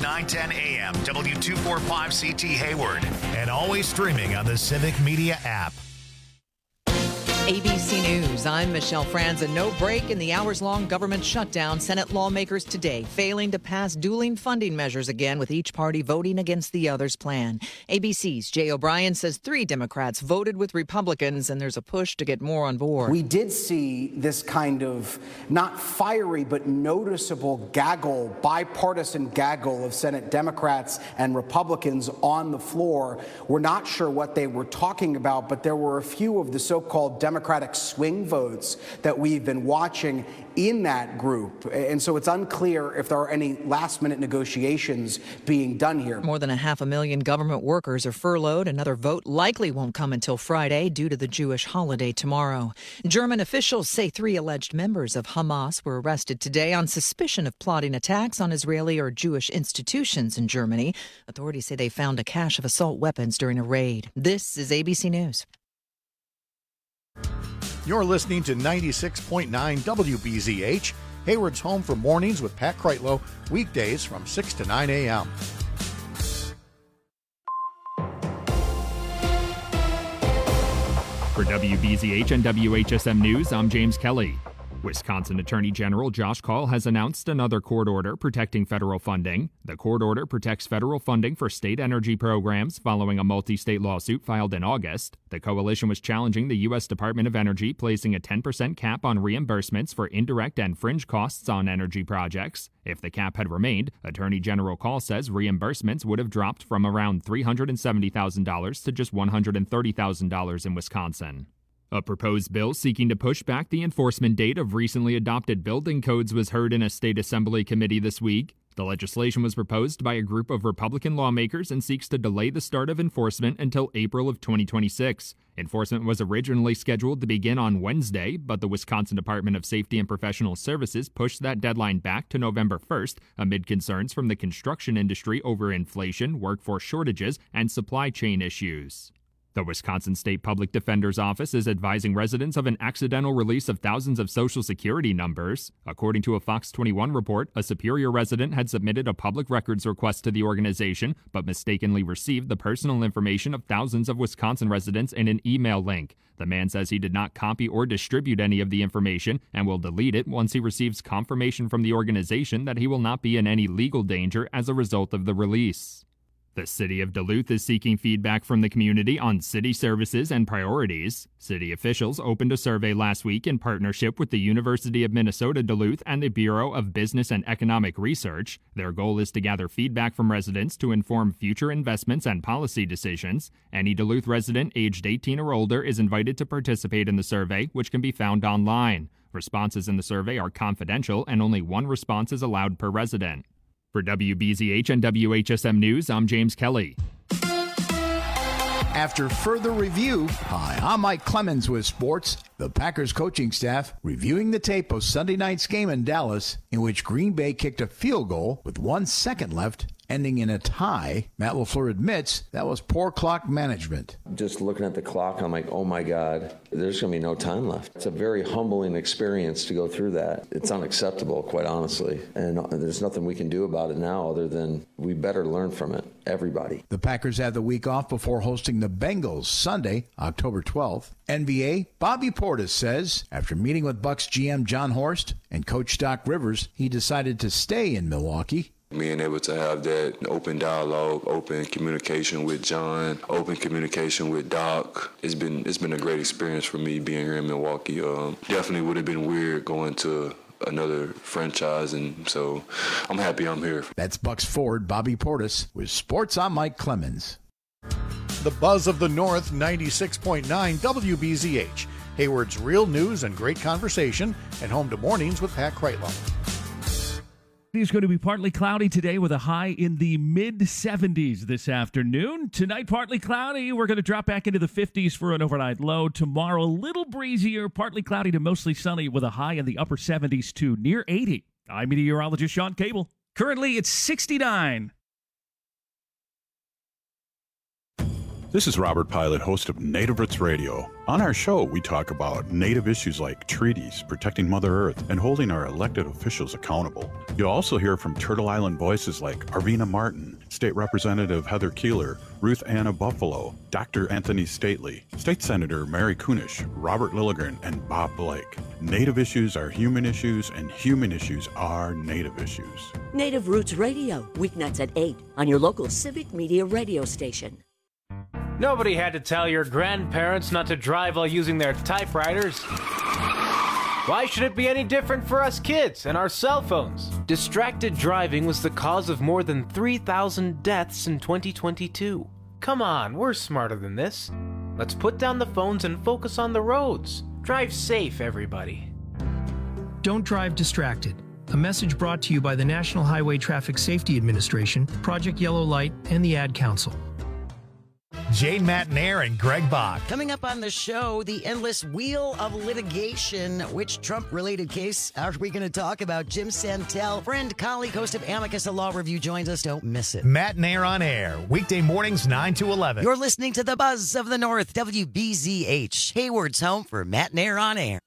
910 AM, W245CT Hayward, and always streaming on the Civic Media app. ABC News, I'm Michelle Franza. No break in the hours-long government shutdown. Senate lawmakers today failing to pass dueling funding measures again, with each party voting against the other's plan. ABC's Jay O'Brien says 3 Democrats voted with Republicans, and there's a push to get more on board. We did see this kind of not fiery but noticeable gaggle, bipartisan gaggle of Senate Democrats and Republicans on the floor. We're not sure what they were talking about, but there were a few of the so-called Democratic swing votes that we've been watching in that group. And so it's unclear if there are any last-minute negotiations being done here. More than 500,000 government workers are furloughed. Another vote likely won't come until Friday due to the Jewish holiday tomorrow. German officials say 3 alleged members of Hamas were arrested today on suspicion of plotting attacks on Israeli or Jewish institutions in Germany. Authorities say they found a cache of assault weapons during a raid. This is ABC News. You're listening to 96.9 WBZH, Hayward's home for mornings with Pat Kreitlow, weekdays from 6 to 9 a.m. For WBZH and WHSM News, I'm James Kelly. Wisconsin Attorney General Josh Kaul has announced another court order protecting federal funding. The court order protects federal funding for state energy programs following a multi-state lawsuit filed in August. The coalition was challenging the U.S. Department of Energy placing a 10% cap on reimbursements for indirect and fringe costs on energy projects. If the cap had remained, Attorney General Kaul says reimbursements would have dropped from around $370,000 to just $130,000 in Wisconsin. A proposed bill seeking to push back the enforcement date of recently adopted building codes was heard in a state assembly committee this week. The legislation was proposed by a group of Republican lawmakers and seeks to delay the start of enforcement until April of 2026. Enforcement was originally scheduled to begin on Wednesday, but the Wisconsin Department of Safety and Professional Services pushed that deadline back to November 1st amid concerns from the construction industry over inflation, workforce shortages, and supply chain issues. The Wisconsin State Public Defender's Office is advising residents of an accidental release of thousands of Social Security numbers. According to a Fox 21 report, a Superior resident had submitted a public records request to the organization, but mistakenly received the personal information of thousands of Wisconsin residents in an email link. The man says he did not copy or distribute any of the information and will delete it once he receives confirmation from the organization that he will not be in any legal danger as a result of the release. The City of Duluth is seeking feedback from the community on city services and priorities. City officials opened a survey last week in partnership with the University of Minnesota Duluth and the Bureau of Business and Economic Research. Their goal is to gather feedback from residents to inform future investments and policy decisions. Any Duluth resident aged 18 or older is invited to participate in the survey, which can be found online. Responses in the survey are confidential, and only one response is allowed per resident. For WBZH and WHSM News, I'm James Kelly. After further review, hi, I'm Mike Clemens with sports. The Packers coaching staff reviewing the tape of Sunday night's game in Dallas, in which Green Bay kicked a field goal with 1 second left, ending in a tie. Matt LaFleur admits that was poor clock management. Just looking at the clock, I'm like, oh my God, there's going to be no time left. It's a very humbling experience to go through that. It's unacceptable, quite honestly. And there's nothing we can do about it now other than we better learn from it, everybody. The Packers have the week off before hosting the Bengals Sunday, October 12th. NBA, Bobby Portis says, after meeting with Bucks GM John Horst and Coach Doc Rivers, he decided to stay in Milwaukee. Being able to have that open dialogue, open communication with John, open communication with Doc, it's been a great experience for me being here in Milwaukee. Definitely would have been weird going to another franchise, and so I'm happy I'm here. That's Bucks forward Bobby Portis with Sports. I'm Mike Clemens. The buzz of the North, 96.9 WBZH, Hayward's real news and great conversation, and home to mornings with Pat Kreitlow. It's going to be partly cloudy today with a high in the mid-70s this afternoon. Tonight, partly cloudy. We're going to drop back into the 50s for an overnight low. Tomorrow, a little breezier, partly cloudy to mostly sunny with a high in the upper 70s to near 80. I'm meteorologist Sean Cable. Currently, it's 69. This is Robert Pilot, host of Native Roots Radio. On our show, we talk about Native issues like treaties, protecting Mother Earth, and holding our elected officials accountable. You'll also hear from Turtle Island voices like Arvina Martin, State Representative Heather Keeler, Ruth Anna Buffalo, Dr. Anthony Stately, State Senator Mary Kunish, Robert Lilligren, and Bob Blake. Native issues are human issues, and human issues are Native issues. Native Roots Radio, weeknights at 8 on your local Civic Media radio station. Nobody had to tell your grandparents not to drive while using their typewriters. Why should it be any different for us kids and our cell phones? Distracted driving was the cause of more than 3,000 deaths in 2022. Come on, we're smarter than this. Let's put down the phones and focus on the roads. Drive safe, everybody. Don't drive distracted. A message brought to you by the National Highway Traffic Safety Administration, Project Yellow Light, and the Ad Council. Jane Matenaer and Greg Bach. Coming up on the show, the endless wheel of litigation. Which Trump-related case are we going to talk about? Jim Santel, friend, colleague, host of Amicus, a law review, joins us. Don't miss it. Matenaer on air, weekday mornings 9 to 11. You're listening to the Buzz of the North, WBZH, Hayward's home for Matenaer on air.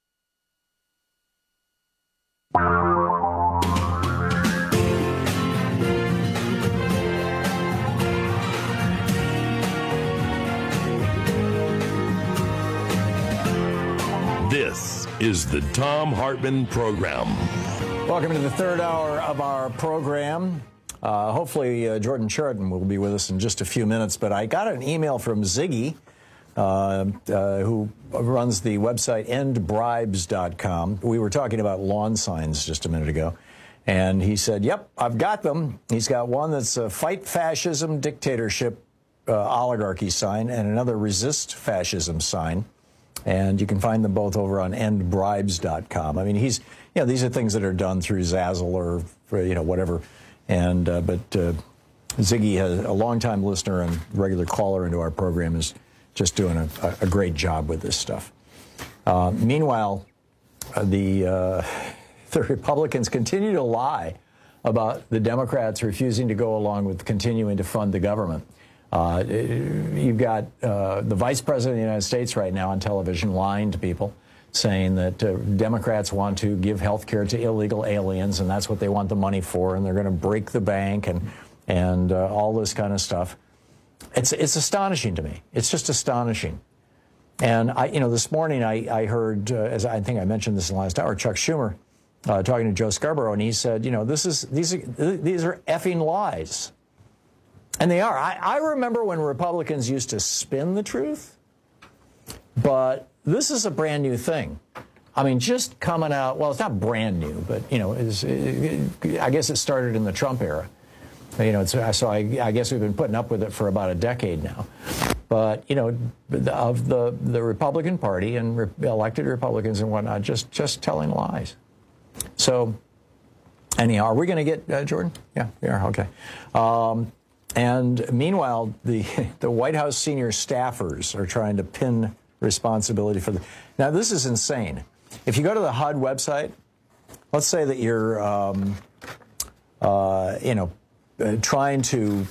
This is the Thom Hartmann Program. Welcome to the third hour of our program. Hopefully, Jordan Sheridan will be with us in just a few minutes, but I got an email from Ziggy, who runs the website endbribes.com. We were talking about lawn signs just a minute ago, and he said, yep, I've got them. He's got one that's a fight fascism, dictatorship, oligarchy sign, and another resist fascism sign. And you can find them both over on endbribes.com. I mean, these are things that are done through Zazzle or, whatever. And, but Ziggy, a longtime listener and regular caller into our program, is just doing a great job with this stuff. Meanwhile, the Republicans continue to lie about the Democrats refusing to go along with continuing to fund the government. You've got the Vice President of the United States right now on television lying to people, saying that Democrats want to give health care to illegal aliens, and that's what they want the money for, and they're going to break the bank and all this kind of stuff. It's astonishing to me. It's just astonishing. And this morning I heard, as I think I mentioned this in the last hour, Chuck Schumer talking to Joe Scarborough, and he said, these are effing lies. And they are. I remember when Republicans used to spin the truth, but this is a brand new thing. I mean, just coming out, well, it's not brand new, but, I guess it started in the Trump era. So I guess we've been putting up with it for about a decade now. But, of the Republican Party and elected Republicans and whatnot, just telling lies. So, anyhow, are we going to get, Jordan? Yeah, we are. Okay. And meanwhile, the White House senior staffers are trying to pin responsibility for Now, this is insane. If you go to the HUD website, let's say that you're, trying to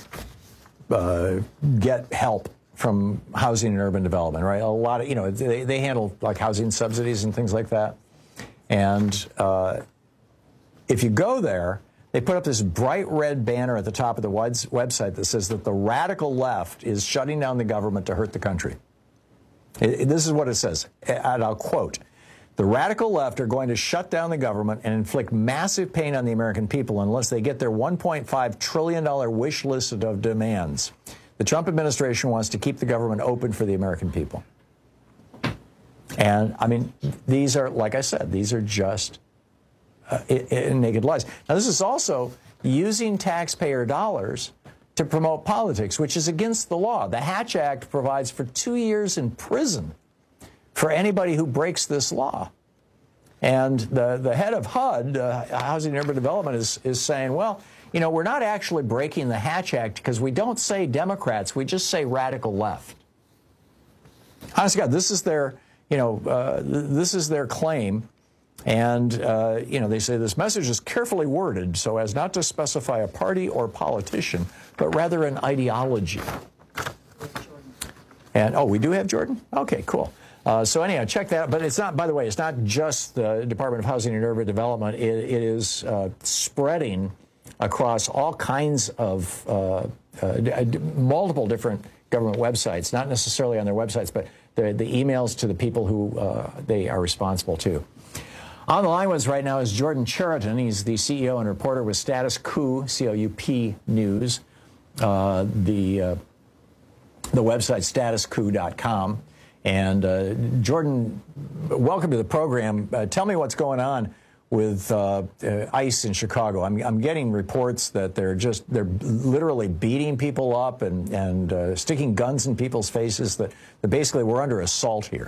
get help from housing and urban development, right? A lot of, they handle like housing subsidies and things like that. And if you go there, they put up this bright red banner at the top of the website that says that the radical left is shutting down the government to hurt the country. This is what it says, and I'll quote, "The radical left are going to shut down the government and inflict massive pain on the American people unless they get their $1.5 trillion wish list of demands. The Trump administration wants to keep the government open for the American people." And, I mean, these are, like I said, these are just naked lies. Now, this is also using taxpayer dollars to promote politics, which is against the law. The Hatch Act provides for 2 years in prison for anybody who breaks this law. And the head of HUD, Housing and Urban Development, is saying, well, we're not actually breaking the Hatch Act because we don't say Democrats, we just say radical left. Honest to God, this is their, this is their claim. And, they say this message is carefully worded so as not to specify a party or politician, but rather an ideology. And, we do have Jordan? Okay, cool. So anyhow, check that out. But it's not, by the way, it's not just the Department of Housing and Urban Development. It is spreading across all kinds of multiple different government websites, not necessarily on their websites, but the emails to the people who they are responsible to. On the line with us right now is Jordan Chariton. He's the CEO and reporter with Status Coup, C-O-U-P News, the website statuscoup.com. And Jordan, welcome to the program. Tell me what's going on with ICE in Chicago. I'm getting reports that they're literally beating people up and sticking guns in people's faces, that basically we're under assault here.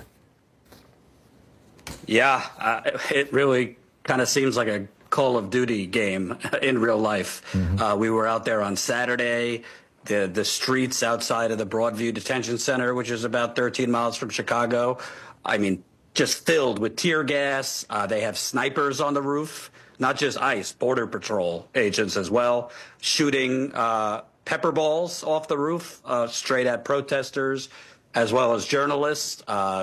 Yeah, it really kind of seems like a Call of Duty game in real life. Mm-hmm. We were out there on Saturday. The streets outside of the Broadview Detention Center, which is about 13 miles from Chicago, I mean, just filled with tear gas. They have snipers on the roof, not just ICE, Border Patrol agents as well, shooting pepper balls off the roof straight at protesters, as well as journalists.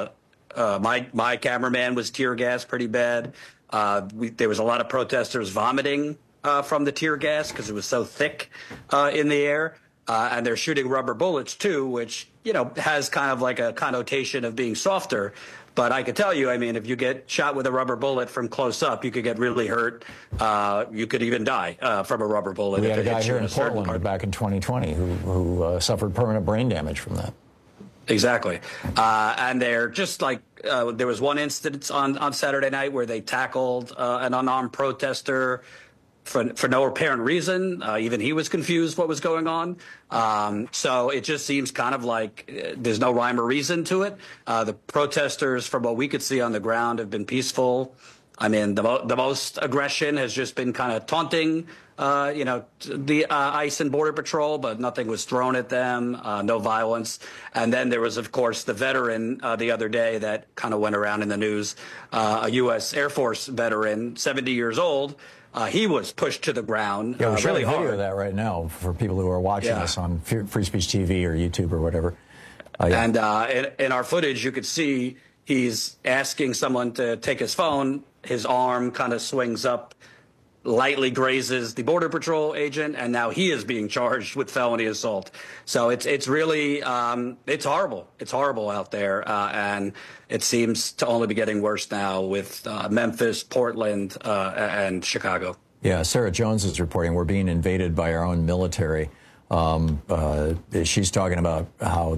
My cameraman was tear gas pretty bad. There was a lot of protesters vomiting from the tear gas because it was so thick in the air. And they're shooting rubber bullets, too, which, has kind of like a connotation of being softer. But I could tell you, I mean, if you get shot with a rubber bullet from close up, you could get really hurt. You could even die from a rubber bullet. We had a guy here in Portland back in 2020 who suffered permanent brain damage from that. Exactly. And they're just like there was one instance on Saturday night where they tackled an unarmed protester for no apparent reason. Even he was confused what was going on. So it just seems kind of like there's no rhyme or reason to it. The protesters, from what we could see on the ground, have been peaceful. I mean, the most aggression has just been kind of taunting, the ICE and Border Patrol, but nothing was thrown at them, no violence. And then there was, of course, the veteran the other day that kind of went around in the news, a U.S. Air Force veteran, 70 years old. He was pushed to the ground. Yeah, we're showing really a video hard. of that right now for people who are watching us on Free Speech TV or YouTube or whatever. And in our footage, you could see he's asking someone to take his phone. His arm kind of swings up, lightly grazes the Border Patrol agent, and now he is being charged with felony assault. So it's really it's horrible. It's horrible out there, and it seems to only be getting worse now with Memphis, Portland, and Chicago. Yeah, Sarah Jones is reporting we're being invaded by our own military. She's talking about how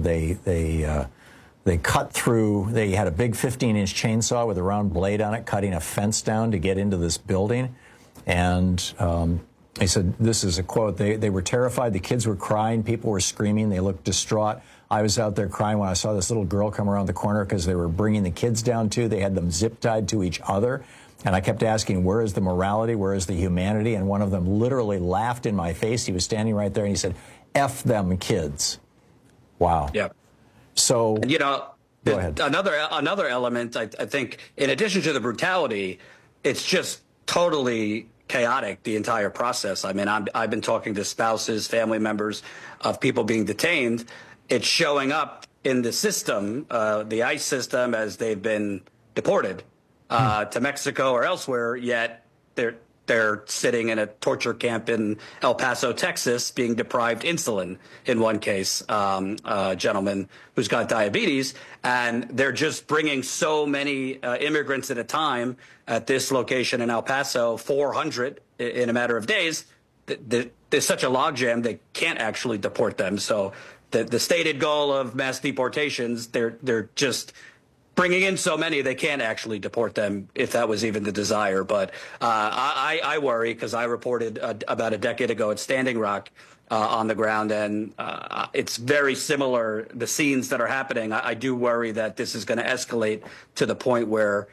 they cut through. They had a big 15-inch chainsaw with a round blade on it, cutting a fence down to get into this building. And they said, this is a quote, they were terrified. The kids were crying. People were screaming. They looked distraught. I was out there crying when I saw this little girl come around the corner because they were bringing the kids down, too. They had them zip-tied to each other. And I kept asking, where is the morality? Where is the humanity? And one of them literally laughed in my face. He was standing right there, and he said, F them kids. Wow. Yep. So, and, go ahead. Another element, I think, in addition to the brutality, it's just totally chaotic, the entire process. I mean, I've been talking to spouses, family members of people being detained. It's showing up in the system, the ICE system, as they've been deported to Mexico or elsewhere, yet they're sitting in a torture camp in El Paso, Texas, being deprived insulin in one case, a gentleman who's got diabetes. And they're just bringing so many immigrants at a time at this location in El Paso, 400 in a matter of days. There's such a logjam, they can't actually deport them. So the stated goal of mass deportations, they're just bringing in so many, they can't actually deport them, if that was even the desire. But I worry, because I reported about a decade ago at Standing Rock on the ground, and it's very similar, the scenes that are happening. I do worry that this is going to escalate to the point where,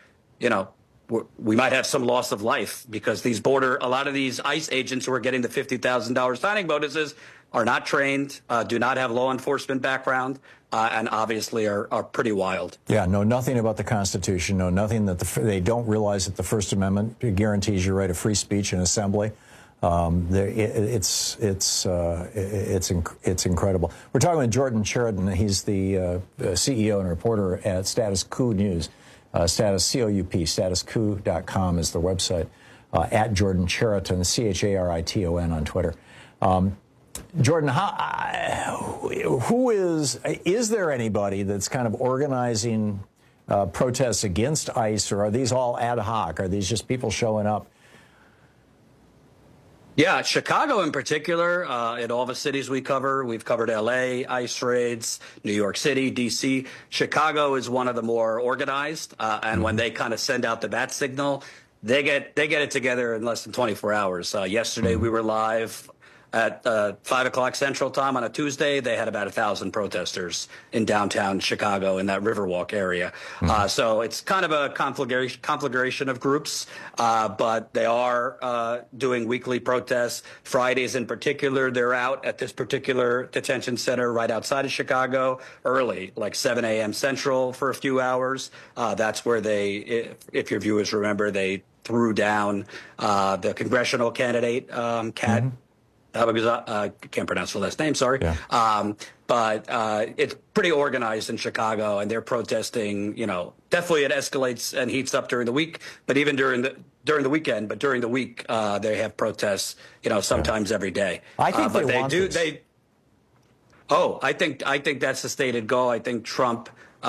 we might have some loss of life, because a lot of these ICE agents who are getting the $50,000 signing bonuses are not trained, do not have law enforcement background, and obviously are pretty wild. Yeah, know nothing about the Constitution, know nothing that they don't realize that the First Amendment guarantees your right of free speech and assembly. It's incredible. We're talking with Jordan Sheridan. He's the CEO and reporter at Status Coup News. Status, C-O-U-P, statuscoup.com is the website. At Jordan Chariton, C-H-A-R-I-T-O-N on Twitter. Jordan, is there anybody that's kind of organizing protests against ICE, or are these all ad hoc? Are these just people showing up? Yeah, Chicago in particular, in all the cities we've covered L.A., ICE raids, New York City, D.C. Chicago is one of the more organized, and when they kind of send out the bat signal, they get it together in less than 24 hours. Yesterday we were live at 5 o'clock Central Time on a Tuesday. They had about 1,000 protesters in downtown Chicago in that Riverwalk area. So it's kind of a conflagration of groups, but they are doing weekly protests. Fridays in particular, they're out at this particular detention center right outside of Chicago early, like 7 a.m. Central for a few hours. That's where they, if your viewers remember, they threw down the congressional candidate, Kat. I can't pronounce the last name, sorry. Yeah. But it's pretty organized in Chicago, and they're protesting, definitely it escalates and heats up during the week, but even during the weekend, but during the week, they have protests, sometimes every day. I think I think that's the stated goal. I think Trump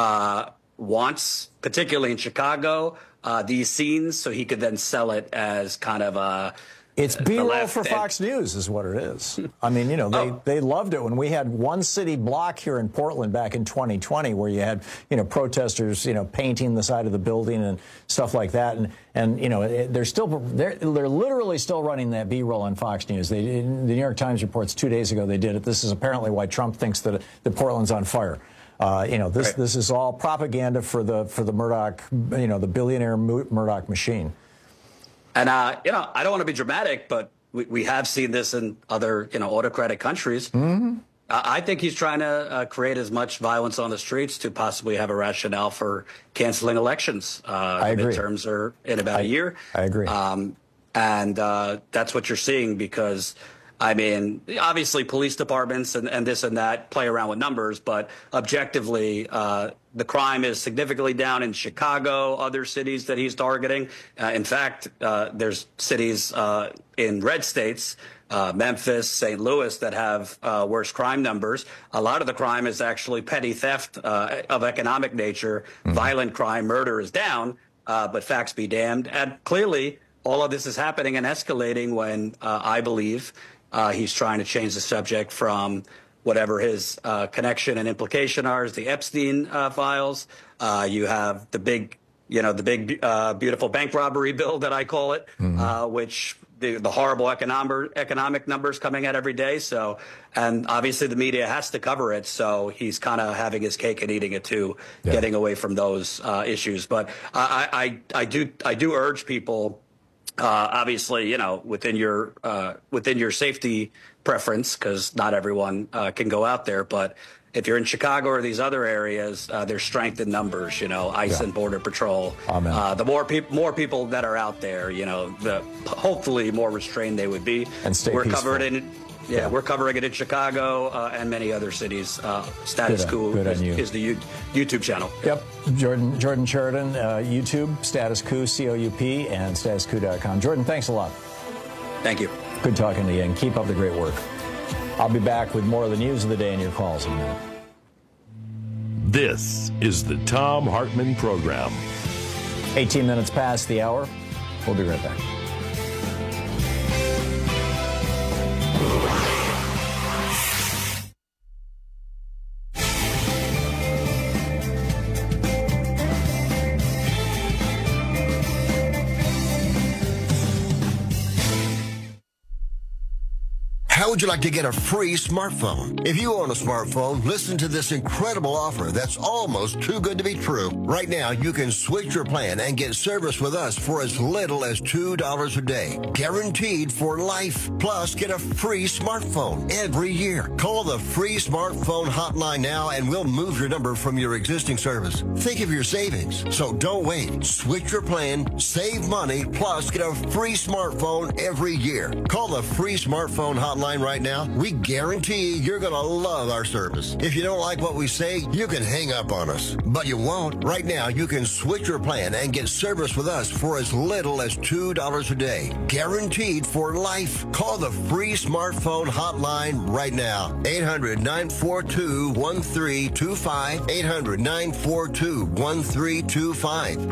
wants, particularly in Chicago, these scenes so he could then sell it as kind of a... It's B-roll for Fox News is what it is. I mean, they loved it when we had one city block here in Portland back in 2020 where you had, protesters, painting the side of the building and stuff like that. And they're literally still running that B-roll on Fox News. The New York Times reports 2 days ago they did it. This is apparently why Trump thinks that Portland's on fire. This is all propaganda for the Murdoch, the billionaire Murdoch machine. And, I don't want to be dramatic, but we have seen this in other, autocratic countries. Mm-hmm. I think he's trying to create as much violence on the streets to possibly have a rationale for canceling elections. I agree. The midterms are in about a year. I agree. And that's what you're seeing because, obviously police departments and this and that play around with numbers, but objectively, the crime is significantly down in Chicago, other cities that he's targeting. In fact, there's cities in red states, Memphis, St. Louis, that have worse crime numbers. A lot of the crime is actually petty theft of economic nature. Mm-hmm. Violent crime, murder is down, but facts be damned. And clearly, all of this is happening and escalating when I believe he's trying to change the subject from whatever his connection and implication are, is the Epstein files. You have the big, beautiful bank robbery bill that I call it, mm-hmm. Which the horrible economic numbers coming out every day. So, and obviously the media has to cover it. So he's kind of having his cake and eating it too, getting away from those issues. But I do urge people. Obviously, within your safety preference, because not everyone can go out there. But if you're in Chicago or these other areas, there's strength in numbers. ICE and Border Patrol. The more people that are out there, the hopefully more restrained they would be. And stay peaceful. We're covering it in Chicago and many other cities. Status Coup is the YouTube channel. Yep. Jordan Sheridan, YouTube, Status Coup, C-O-U-P, and statuscoup.com. Jordan, thanks a lot. Thank you. Good talking to you, and keep up the great work. I'll be back with more of the news of the day and your calls in a minute. This is the Thom Hartmann Program. 18 minutes past the hour. We'll be right back. would you like to get a free smartphone? If you own a smartphone, listen to this incredible offer that's almost too good to be true. Right now, you can switch your plan and get service with us for as little as $2 a day. Guaranteed for life. Plus, get a free smartphone every year. Call the free smartphone hotline now and we'll move your number from your existing service. Think of your savings. So don't wait. Switch your plan, save money, plus get a free smartphone every year. Call the free smartphone hotline right now. We guarantee you're going to love our service. If you don't like what we say, you can hang up on us. But you won't. Right now, you can switch your plan and get service with us for as little as $2 a day. Guaranteed for life. Call the free smartphone hotline right now. 800-942-1325. 800-942-1325.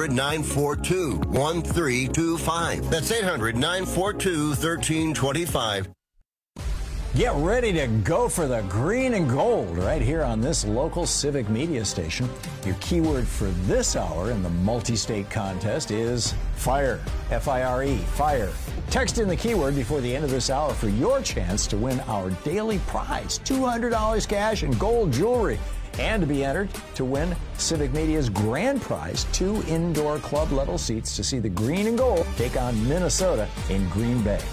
800-942-1325. That's 800-942-1325. Get ready to go for the green and gold right here on this local civic media station. Your keyword for this hour in the multi-state contest is FIRE. F-I-R-E, FIRE. Text in the keyword before the end of this hour for your chance to win our daily prize, $200 cash and gold jewelry. And to be entered to win Civic Media's grand prize, 2 indoor club level seats to see the green and gold take on Minnesota in Green Bay.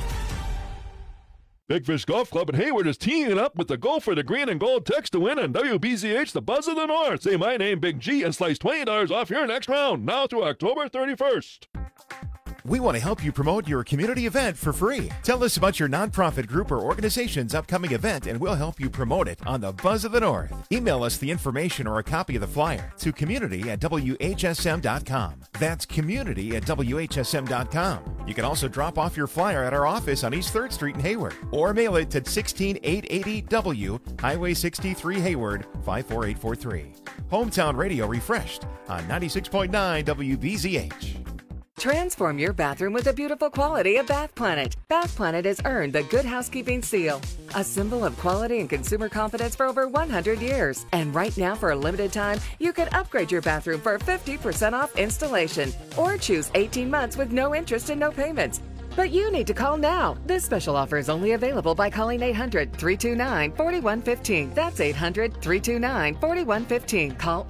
Big Fish Golf Club in Hayward is teaming up with the Go for the Green and Gold text to win on WBZH, the Buzz of the North. Say my name, Big G, and slice $20 off your next round, now through October 31st. We want to help you promote your community event for free. Tell us about your nonprofit group or organization's upcoming event and we'll help you promote it on the Buzz of the North. Email us the information or a copy of the flyer to community@WHSM.com. That's community@WHSM.com. You can also drop off your flyer at our office on East 3rd Street in Hayward or mail it to 16880 W, Highway 63 Hayward, 54843. Hometown Radio refreshed on 96.9 WBZH. Transform your bathroom with the beautiful quality of Bath Planet. Bath Planet has earned the Good Housekeeping Seal, a symbol of quality and consumer confidence for over 100 years. And right now, for a limited time, you can upgrade your bathroom for 50% off installation or choose 18 months with no interest and no payments. But you need to call now. This special offer is only available by calling 800-329-4115. That's 800-329-4115. Call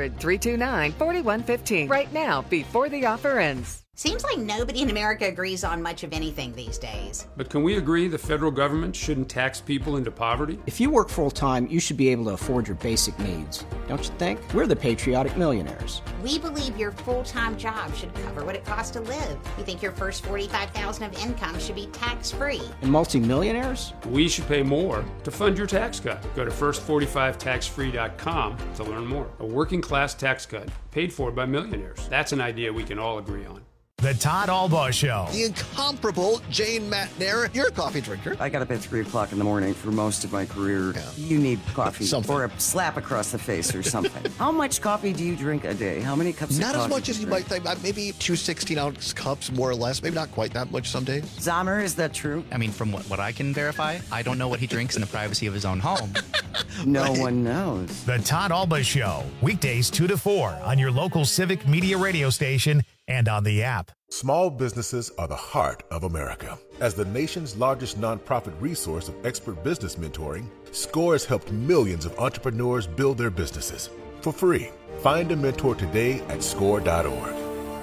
800-329-4115 right now before the offer ends. Seems like nobody in America agrees on much of anything these days. But can we agree the federal government shouldn't tax people into poverty? If you work full-time, you should be able to afford your basic needs. Don't you think? We're the patriotic millionaires. We believe your full-time job should cover what it costs to live. We think your first $45,000 of income should be tax-free. And multimillionaires? We should pay more to fund your tax cut. Go to first45taxfree.com to learn more. A working-class tax cut paid for by millionaires. That's an idea we can all agree on. The Todd Albaugh Show. The incomparable Jane Matnair. You're a coffee drinker. I got up at 3 o'clock in the morning for most of my career. Yeah. You need coffee or a slap across the face or something. How much coffee do you drink a day? How many cups of coffee? Not as much as you might think. Maybe 2 16-ounce cups, more or less. Maybe not quite that much some days. Zahmer, is that true? I mean, from what I can verify, I don't know what he drinks in the privacy of his own home. No one knows. The Todd Albaugh Show. Weekdays 2 to 4 on your local Civic Media radio station and on the app. Small businesses are the heart of America. As the nation's largest nonprofit resource of expert business mentoring, SCORE has helped millions of entrepreneurs build their businesses for free. Find a mentor today at SCORE.org.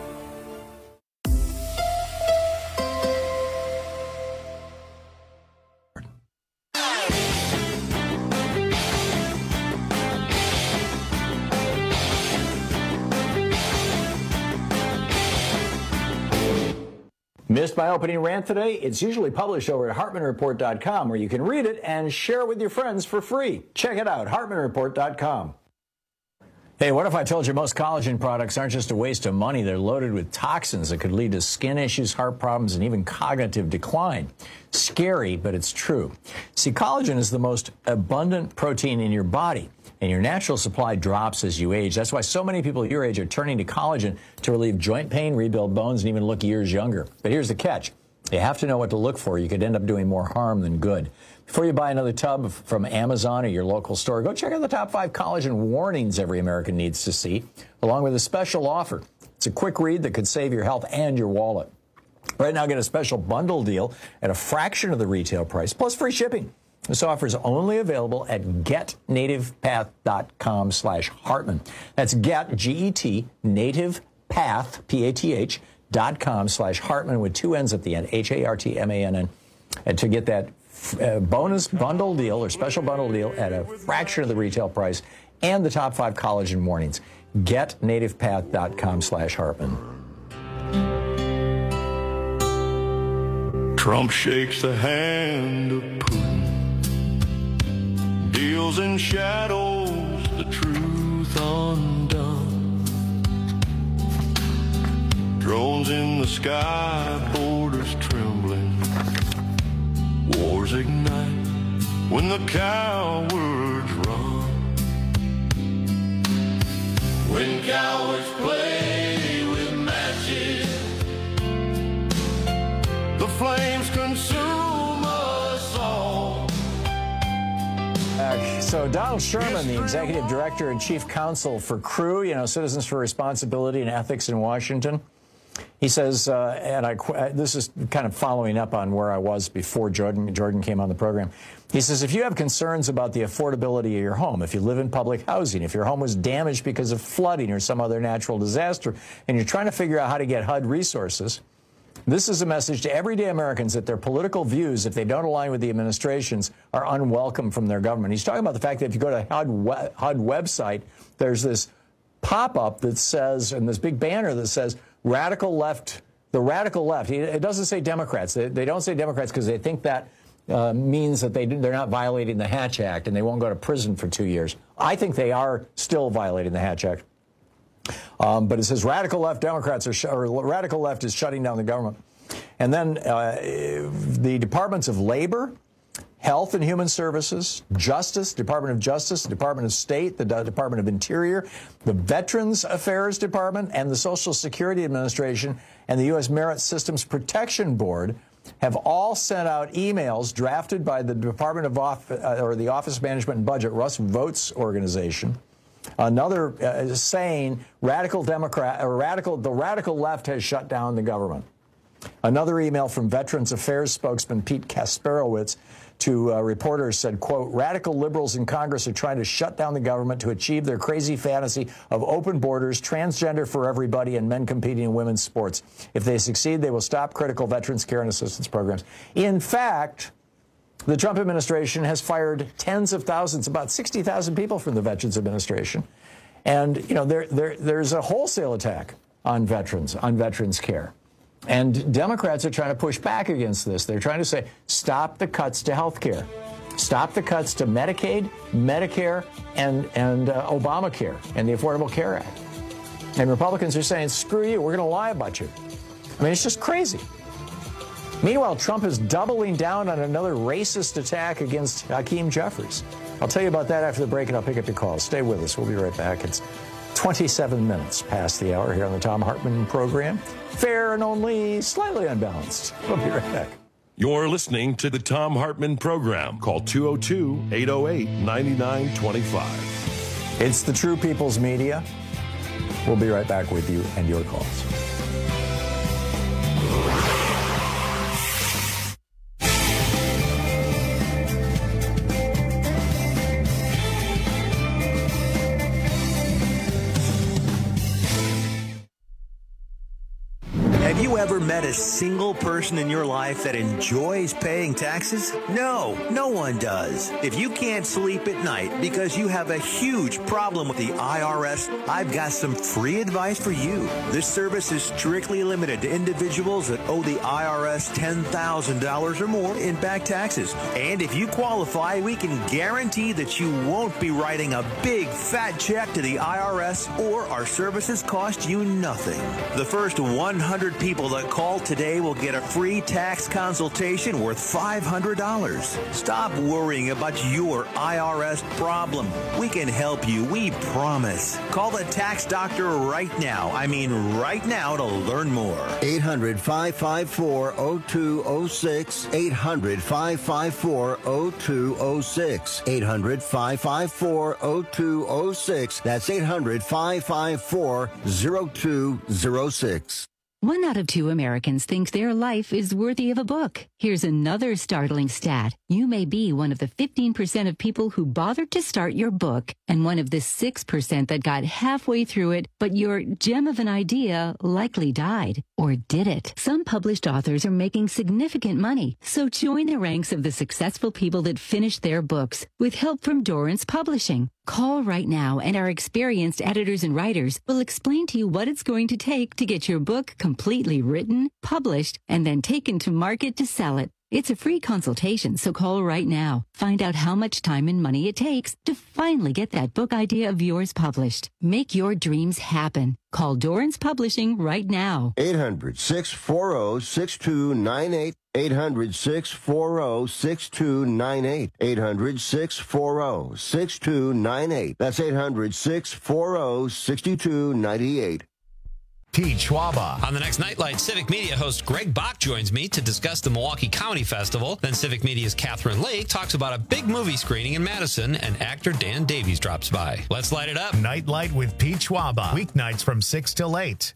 Missed my opening rant today? It's usually published over at HartmanReport.com, where you can read it and share it with your friends for free. Check it out, HartmanReport.com. Hey, what if I told you most collagen products aren't just a waste of money? They're loaded with toxins that could lead to skin issues, heart problems, and even cognitive decline. Scary, but it's true. See, collagen is the most abundant protein in your body, and your natural supply drops as you age. That's why so many people your age are turning to collagen to relieve joint pain, rebuild bones, and even look years younger. But here's the catch. You have to know what to look for. You could end up doing more harm than good. Before you buy another tub from Amazon or your local store, go check out the top 5 collagen warnings every American needs to see, along with a special offer. It's a quick read that could save your health and your wallet. Right now, get a special bundle deal at a fraction of the retail price, plus free shipping. This offer is only available at getnativepath.com/Hartman. That's get, G-E-T, nativepath, PATH.com/Hartman with 2 N's at the end, HARTMANN. And to get that bonus bundle deal or special bundle deal at a fraction of the retail price and the top 5 collagen mornings, getnativepath.com/Hartman. Trump shakes the hand of Putin, deals in shadows, the truth undone. Drones in the sky, borders trembling, wars ignite when the cowards run. When cowards play with matches, the flames consume us all. So Donald Sherman, the executive director and chief counsel for CREW, Citizens for Responsibility and Ethics in Washington, he says, this is kind of following up on where I was before Jordan came on the program. He says, if you have concerns about the affordability of your home, if you live in public housing, if your home was damaged because of flooding or some other natural disaster, and you're trying to figure out how to get HUD resources, this is a message to everyday Americans that their political views, if they don't align with the administration's, are unwelcome from their government. He's talking about the fact that if you go to HUD website, there's this pop-up that says, and this big banner that says, radical left, the radical left. It doesn't say Democrats. They don't say Democrats because they think that means that they're not violating the Hatch Act and they won't go to prison for 2 years. I think they are still violating the Hatch Act. But it says radical left Democrats or radical left is shutting down the government. And then the Departments of Labor, Health and Human Services, Justice, Department of Justice, Department of State, the Department of Interior, the Veterans Affairs Department, and the Social Security Administration and the U.S. Merit Systems Protection Board have all sent out emails drafted by the Department of the Office of Management and Budget, Russ Vought's organization. Another saying radical Democrat or the radical left has shut down the government. Another email from Veterans Affairs spokesman Pete Kasperowicz to reporters said, quote, radical liberals in Congress are trying to shut down the government to achieve their crazy fantasy of open borders, transgender for everybody, and men competing in women's sports. If they succeed, they will stop critical veterans care and assistance programs. In fact, the Trump administration has fired tens of thousands, about 60,000 people from the Veterans Administration. And, there's a wholesale attack on veterans care. And Democrats are trying to push back against this. They're trying to say, stop the cuts to health care. Stop the cuts to Medicaid, Medicare, and Obamacare and the Affordable Care Act. And Republicans are saying, screw you, we're going to lie about you. I mean, it's just crazy. Meanwhile, Trump is doubling down on another racist attack against Hakeem Jeffries. I'll tell you about that after the break, and I'll pick up your calls. Stay with us. We'll be right back. It's 27 minutes past the hour here on the Thom Hartmann program. Fair and only slightly unbalanced. We'll be right back. You're listening to the Thom Hartmann program. Call 202-808-9925. It's the True People's Media. We'll be right back with you and your calls. Have you ever met a single person in your life that enjoys paying taxes? No one does. If you can't sleep at night because you have a huge problem with the IRS, I've got some free advice for you. This service is strictly limited to individuals that owe the IRS $10,000 or more in back taxes. And if you qualify, we can guarantee that you won't be writing a big fat check to the IRS, or our services cost you nothing. The first 100 people that call today will get a free tax consultation worth $500. Stop worrying about your IRS problem. We can help you, we promise. Call the tax doctor right now. I mean right now, to learn more. 800-554-0206. 800-554-0206. 800-554-0206. That's 800-554-0206. 1 out of 2 Americans think their life is worthy of a book. Here's another startling stat. You may be one of the 15% of people who bothered to start your book and one of the 6% that got halfway through it, but your gem of an idea likely died. Or did it? Some published authors are making significant money, so join the ranks of the successful people that finished their books with help from Dorrance Publishing. Call right now and our experienced editors and writers will explain to you what it's going to take to get your book completely written, published, and then taken to market to sell it. It's a free consultation, so call right now. Find out how much time and money it takes to finally get that book idea of yours published. Make your dreams happen. Call Dorrance Publishing right now. 800-640-6298. 800-640-6298. 800-640-6298. That's 800-640-6298. Pete Schwaba. On the next Nightlight, Civic Media host Greg Bach joins me to discuss the Milwaukee Comedy Festival. Then Civic Media's Catherine Lake talks about a big movie screening in Madison, and actor Dan Davies drops by. Let's light it up. Nightlight with Pete Schwaba. Weeknights from 6 till 8.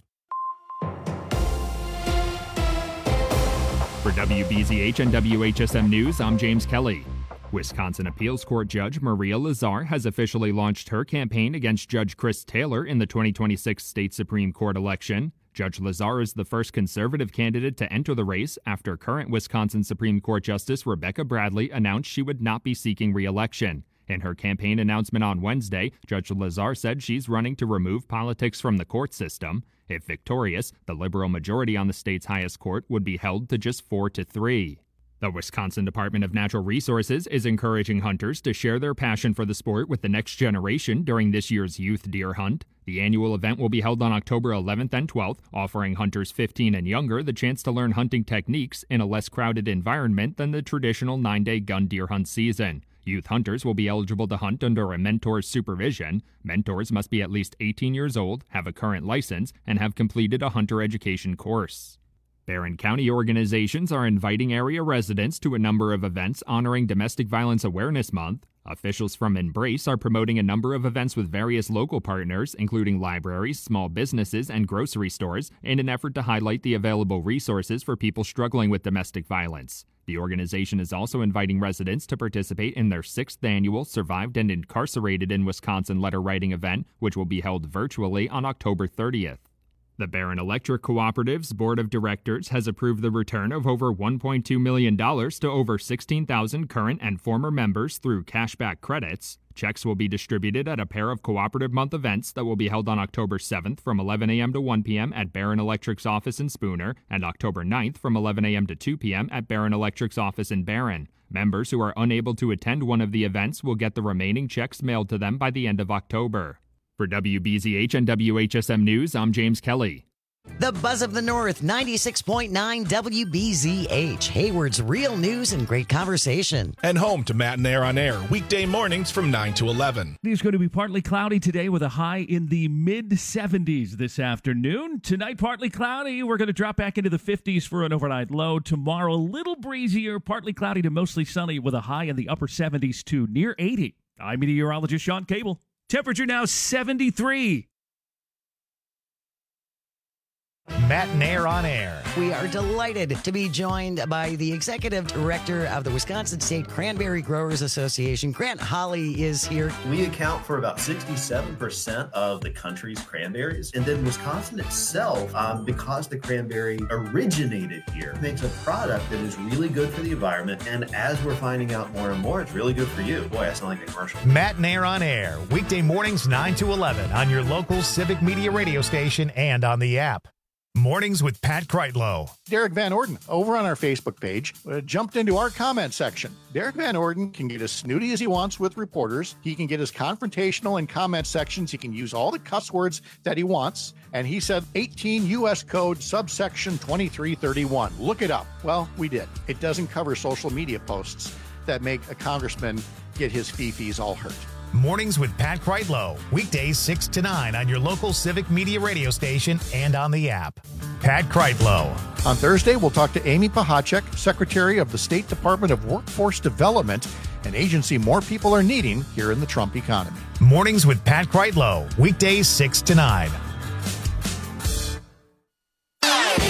For WBZH and WHSM News, I'm James Kelly. Wisconsin Appeals Court Judge Maria Lazar has officially launched her campaign against Judge Chris Taylor in the 2026 state Supreme Court election. Judge Lazar is the first conservative candidate to enter the race after current Wisconsin Supreme Court Justice Rebecca Bradley announced she would not be seeking re-election. In her campaign announcement on Wednesday, Judge Lazar said she's running to remove politics from the court system. If victorious, the liberal majority on the state's highest court would be held to just 4-3. The Wisconsin Department of Natural Resources is encouraging hunters to share their passion for the sport with the next generation during this year's youth deer hunt. The annual event will be held on October 11th and 12th, offering hunters 15 and younger the chance to learn hunting techniques in a less crowded environment than the traditional 9-day gun deer hunt season. Youth hunters will be eligible to hunt under a mentor's supervision. Mentors must be at least 18 years old, have a current license, and have completed a hunter education course. Barron County organizations are inviting area residents to a number of events honoring Domestic Violence Awareness Month. Officials from Embrace are promoting a number of events with various local partners, including libraries, small businesses, and grocery stores, in an effort to highlight the available resources for people struggling with domestic violence. The organization is also inviting residents to participate in their 6th annual Survived and Incarcerated in Wisconsin letter writing event, which will be held virtually on October 30th. The Barron Electric Cooperative's Board of Directors has approved the return of over $1.2 million to over 16,000 current and former members through cashback credits. Checks will be distributed at a pair of Cooperative Month events that will be held on October 7th from 11 a.m. to 1 p.m. at Barron Electric's office in Spooner and October 9th from 11 a.m. to 2 p.m. at Barron Electric's office in Barron. Members who are unable to attend one of the events will get the remaining checks mailed to them by the end of October. For WBZH and WHSM News, I'm James Kelly. The Buzz of the North, 96.9 WBZH, Hayward's real news and great conversation. And home to Matt and Air on Air, weekday mornings from 9 to 11. It's going to be partly cloudy today with a high in the mid-70s this afternoon. Tonight, partly cloudy. We're going to drop back into the 50s for an overnight low. Tomorrow, a little breezier, partly cloudy to mostly sunny with a high in the upper 70s to near 80. I'm meteorologist Sean Cable. Temperature now 73. Matt and Air on Air. We are delighted to be joined by the executive director of the Wisconsin State Cranberry Growers Association. Grant Holley is here. We account for about 67% of the country's cranberries. And then Wisconsin itself, because the cranberry originated here, makes a product that is really good for the environment. And as we're finding out more and more, it's really good for you. Boy, I sound like a commercial. Matt and Air on Air. Weekday mornings 9 to 11 on your local Civic Media radio station and on the app. Mornings with Pat Kreitlow. Derek Van Orden, over on our Facebook page, jumped into our comment section. Derek Van Orden can get as snooty as he wants with reporters. He can get as confrontational in comment sections. He can use all the cuss words that he wants. And he said 18 U.S. Code subsection 2331. Look it up. Well, we did. It doesn't cover social media posts that make a congressman get his fee-fees all hurt. Mornings with Pat Kreitlow. Weekdays 6 to 9 on your local Civic Media radio station and on the app. Pat Kreitlow. On Thursday, we'll talk to Amy Pahacek, Secretary of the State Department of Workforce Development, an agency more people are needing here in the Trump economy. Mornings with Pat Kreitlow. Weekdays 6 to 9.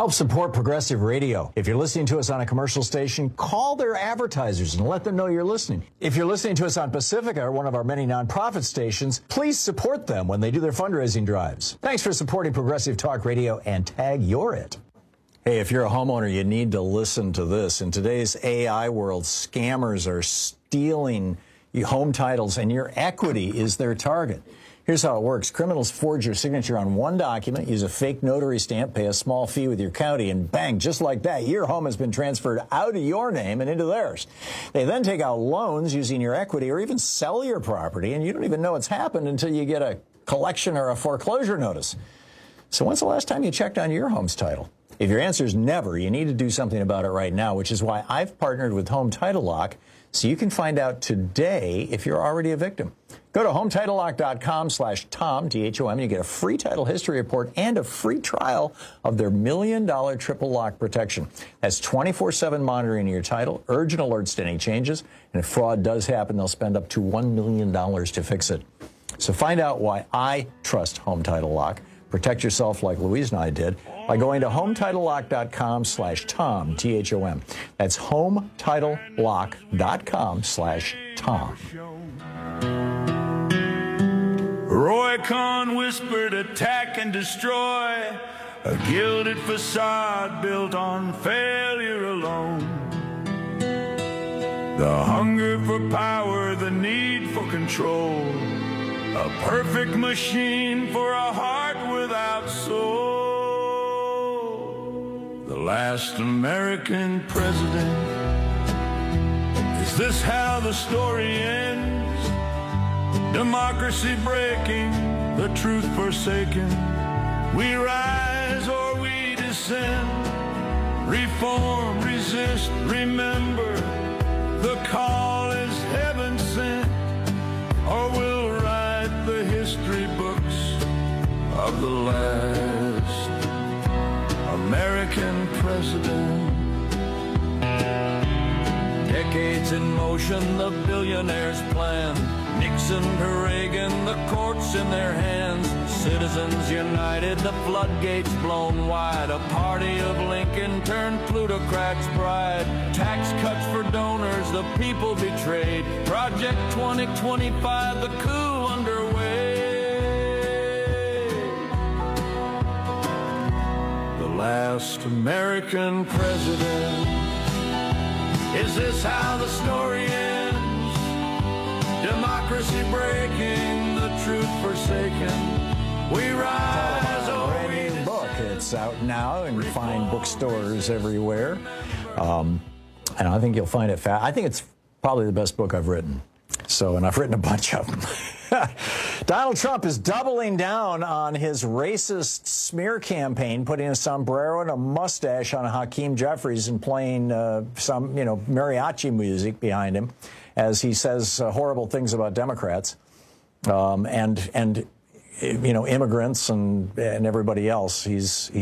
Help support Progressive Radio. If you're listening to us on a commercial station, call their advertisers and let them know you're listening. If you're listening to us on Pacifica, or one of our many nonprofit stations, please support them when they do their fundraising drives. Thanks for supporting Progressive Talk Radio, and tag you're it. Hey, if you're a homeowner, you need to listen to this. In today's AI world, scammers are stealing home titles, and your equity is their target. Here's how it works. Criminals forge your signature on one document, use a fake notary stamp, pay a small fee with your county, and bang, just like that, your home has been transferred out of your name and into theirs. They then take out loans using your equity or even sell your property, and you don't even know it's happened until you get a collection or a foreclosure notice. So when's the last time you checked on your home's title? If your answer is never, you need to do something about it right now, which is why I've partnered with Home Title Lock, so you can find out today if you're already a victim. Go to HometitleLock.com/Tom, T-H-O-M. You get a free title history report and a free trial of their $1 million triple lock protection. That's 24/7 monitoring your title, urgent alerts to any changes, and if fraud does happen, they'll spend up to $1 million to fix it. So find out why I trust Home Title Lock. Protect yourself like Louise and I did by going to HometitleLock.com/Tom, T-H-O-M. That's HometitleLock.com/Tom. Roy Cohn whispered, attack and destroy, a gilded facade built on failure alone. The hunger for power, the need for control, a perfect machine for a heart without soul. The last American president. Is this how the story ends? Democracy breaking, the truth forsaken. We rise or we descend. Reform, resist, remember. The call is heaven sent. Or we'll write the history books of the last American president. Decades in motion, the billionaires' plan. Nixon to Reagan, the courts in their hands. Citizens united, the floodgates blown wide. A party of Lincoln turned plutocrats' pride. Tax cuts for donors, the people betrayed. Project 2025, the coup underway. The last American president. Is this how the story ends? Democracy breaking, the truth forsaken. We rise or we descend. Book. It's out now in fine bookstores everywhere. And I think you'll find it I think it's probably the best book I've written. And I've written a bunch of them. Donald Trump is doubling down on his racist smear campaign, putting a sombrero and a mustache on Hakeem Jeffries and playing some mariachi music behind him as he says horrible things about Democrats and immigrants and everybody else. It's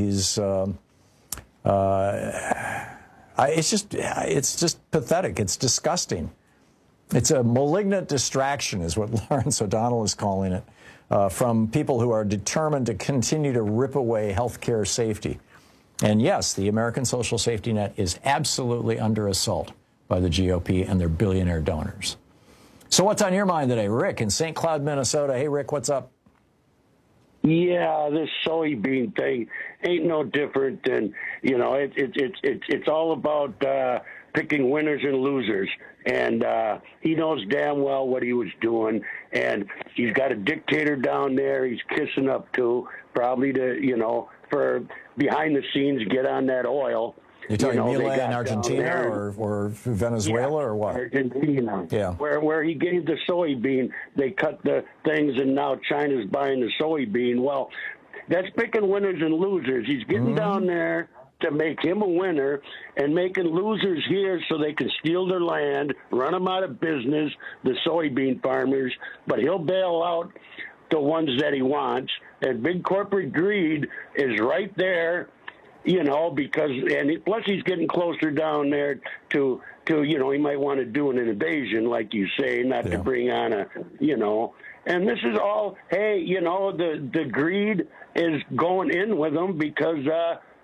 just pathetic. It's disgusting. It's a malignant distraction, is what Lawrence O'Donnell is calling it, from people who are determined to continue to rip away health care safety. And yes, the American social safety net is absolutely under assault by the GOP and their billionaire donors. So what's on your mind today? Rick in St. Cloud, Minnesota. Hey, Rick, what's up? Yeah, this soybean thing ain't no different than, it's all about picking winners and losers. And he knows damn well what he was doing. And he's got a dictator down there he's kissing up to, probably to, for behind the scenes, get on that oil. You're talking Milei in Argentina or Venezuela or what? Argentina. Yeah. Where he gave the soybean, they cut the things, and now China's buying the soybean. Well, that's picking winners and losers. He's getting down there to make him a winner and making losers here so they can steal their land, run them out of business, the soybean farmers, but he'll bail out the ones that he wants. And big corporate greed is right there, because plus he's getting closer down there to he might want to do an invasion, like you say, not to bring on and this is all, hey, the greed is going in with him because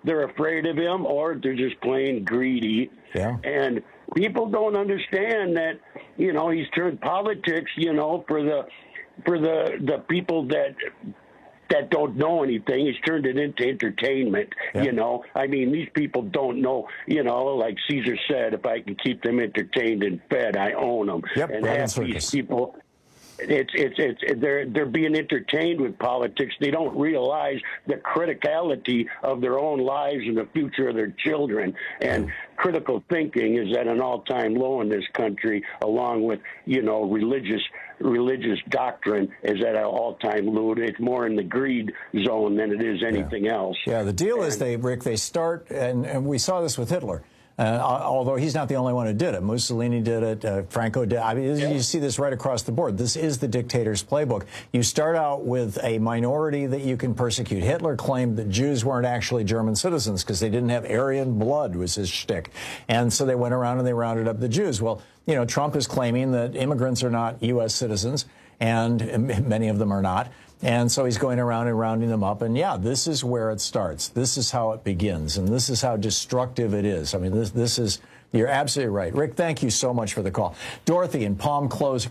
they're afraid of him, or they're just plain greedy. Yeah. And people don't understand that, you know, he's turned politics, you know, for the people that don't know anything. He's turned it into entertainment, you know. I mean, these people don't know, you know, like Caesar said, if I can keep them entertained and fed, I own them. Yep, and half these people, they're being entertained with politics. They don't realize the criticality of their own lives and the future of their children. And critical thinking is at an all-time low in this country, along with, you know, religious doctrine is at an all-time low. It's more in the greed zone than it is anything else. Yeah, the deal is they start, and we saw this with Hitler. Although he's not the only one who did it. Mussolini did it. Franco did. I mean, you see this right across the board. This is the dictator's playbook. You start out with a minority that you can persecute. Hitler claimed that Jews weren't actually German citizens because they didn't have Aryan blood, was his shtick. And so they went around and they rounded up the Jews. Well, you know, Trump is claiming that immigrants are not U.S. citizens, and many of them are not. And so he's going around and rounding them up. And, yeah, this is where it starts. This is how it begins. And this is how destructive it is. I mean, this is, you're absolutely right. Rick, thank you so much for the call. Dorothy in Palm Coast,